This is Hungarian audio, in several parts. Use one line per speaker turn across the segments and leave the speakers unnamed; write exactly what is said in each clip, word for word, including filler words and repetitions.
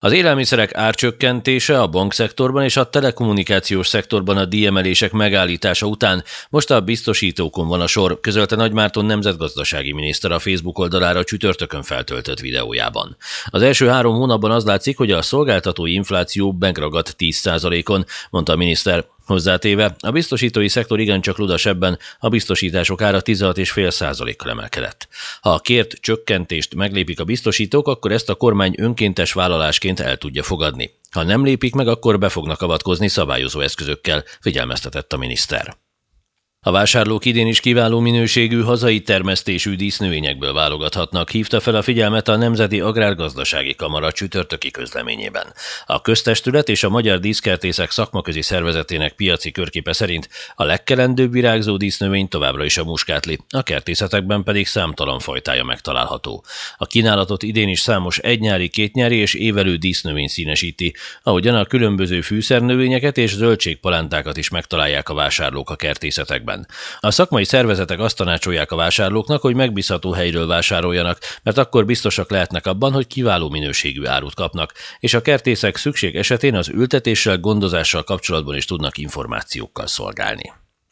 Az élelmiszerek árcsökkentése a bankszektorban és a telekommunikációs szektorban a díjemelések megállítása után most a biztosítókon van a sor, közölte Nagy Márton nemzetgazdasági miniszter a Facebook oldalára csütörtökön feltöltött videójában. Az első három hónapban az látszik, hogy a szolgáltatói infláció megragadt tíz százalékon, mondta a miniszter. Hozzátéve, a biztosítói szektor igencsak ludas ebben, a biztosítások ára tizenhat egész öt százalékkal emelkedett. Ha a kért csökkentést meglépik a biztosítók, akkor ezt a kormány önkéntes vállalásként el tudja fogadni. Ha nem lépik meg, akkor be fognak avatkozni szabályozó eszközökkel, figyelmeztetett a miniszter. A vásárlók idén is kiváló minőségű, hazai termesztésű dísznövényekből válogathatnak, hívta fel a figyelmet a Nemzeti Agrárgazdasági Kamara csütörtöki közleményében. A köztestület és a Magyar Díszkertészek Szakmaközi Szervezetének piaci körképe szerint a legkelendőbb virágzó dísznövény továbbra is a muskátli, a kertészetekben pedig számtalan fajtája megtalálható. A kínálatot idén is számos egynyári, kétnyári és évelő dísznövény színesíti, ahogyan a különböző fűszernövényeket és zöldségpalántákat is megtalálják a vásárlók a kertészetekben. A szakmai szervezetek azt tanácsolják a vásárlóknak, hogy megbízható helyről vásároljanak, mert akkor biztosak lehetnek abban, hogy kiváló minőségű árut kapnak, és a kertészek szükség esetén az ültetéssel, gondozással kapcsolatban is tudnak információkkal szolgálni.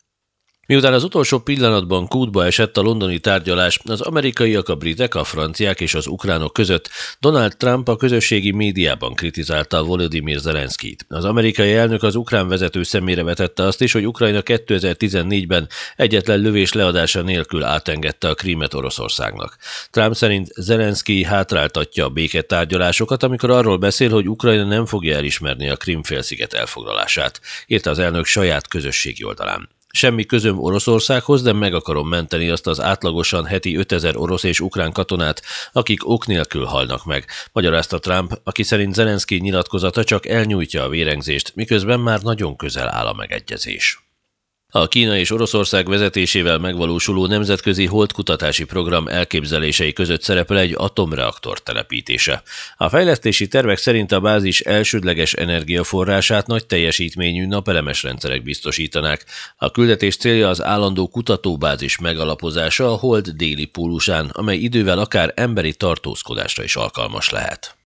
Miután az utolsó pillanatban kútba esett a londoni tárgyalás az amerikaiak, a britek, a franciák és az ukránok között, Donald Trump a közösségi médiában kritizálta Volodymyr Zelenszkijt. Az amerikai elnök az ukrán vezető szemére vetette azt is, hogy Ukrajna kétezer-tizennégyben egyetlen lövés leadása nélkül átengedte a Krímet Oroszországnak. Trump szerint Zelenszkij hátráltatja a béketárgyalásokat, amikor arról beszél, hogy Ukrajna nem fogja elismerni a Krím-félsziget elfoglalását, írta az elnök saját közösségi oldalán. Semmi közöm Oroszországhoz, de meg akarom menteni azt az átlagosan heti ötezer orosz és ukrán katonát, akik ok nélkül halnak meg, magyarázta Trump, aki szerint Zelenszkij nyilatkozata csak elnyújtja a vérengzést, miközben már nagyon közel áll a megegyezés. A Kína és Oroszország vezetésével megvalósuló nemzetközi holdkutatási program elképzelései között szerepel egy atomreaktor telepítése. A fejlesztési tervek szerint a bázis elsődleges energiaforrását nagy teljesítményű napelemes rendszerek biztosítanák. A küldetés célja az állandó kutatóbázis megalapozása a hold déli pólusán, amely idővel akár emberi tartózkodásra is alkalmas lehet.